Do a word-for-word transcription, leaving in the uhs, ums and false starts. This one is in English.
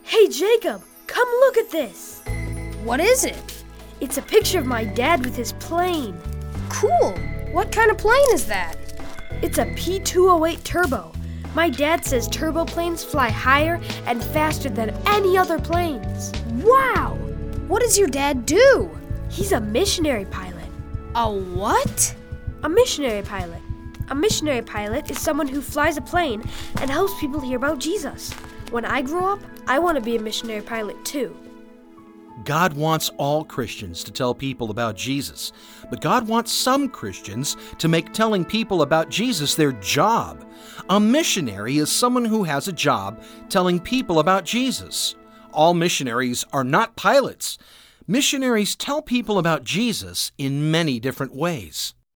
Hey, Jacob, come look at this. What is it? It's a picture of my dad with his plane. Cool. What kind of plane is that? It's a P two oh eight Turbo. My dad says turbo planes fly higher and faster than any other planes. Wow! What does your dad do? He's a missionary pilot. A what? A missionary pilot. A missionary pilot is someone who flies a plane and helps people hear about Jesus. When I grow up, I want to be a missionary pilot too. God wants all Christians to tell people about Jesus, but God wants some Christians to make telling people about Jesus their job. A missionary is someone who has a job telling people about Jesus. All missionaries are not pilots. Missionaries tell people about Jesus in many different ways.